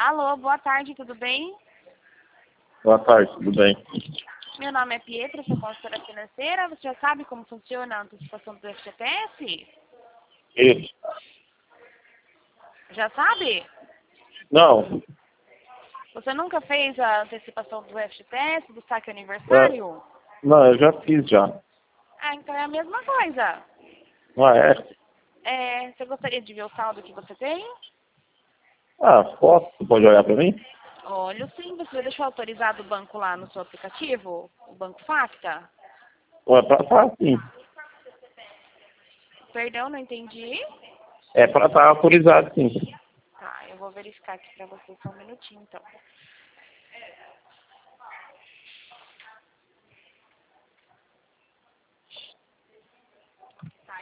Alô, boa tarde, tudo bem? Boa tarde, tudo bem? Meu nome é Pietra, sou consultora financeira. Você já sabe como funciona a antecipação do FGTS? Isso. Já sabe? Não, Você nunca fez a antecipação do FGTS, do saque aniversário? não, eu já fiz já. Ah, então é a mesma coisa. Ah, é? Você gostaria de ver o saldo que você tem? Ah, posso? Você pode olhar pra mim? Olha, sim, você deixou autorizado o banco lá no seu aplicativo? O Banco Facta? Ou é pra tá, sim. Perdão, não entendi. É pra estar autorizado, sim. Tá, eu vou verificar aqui pra você só um minutinho, então.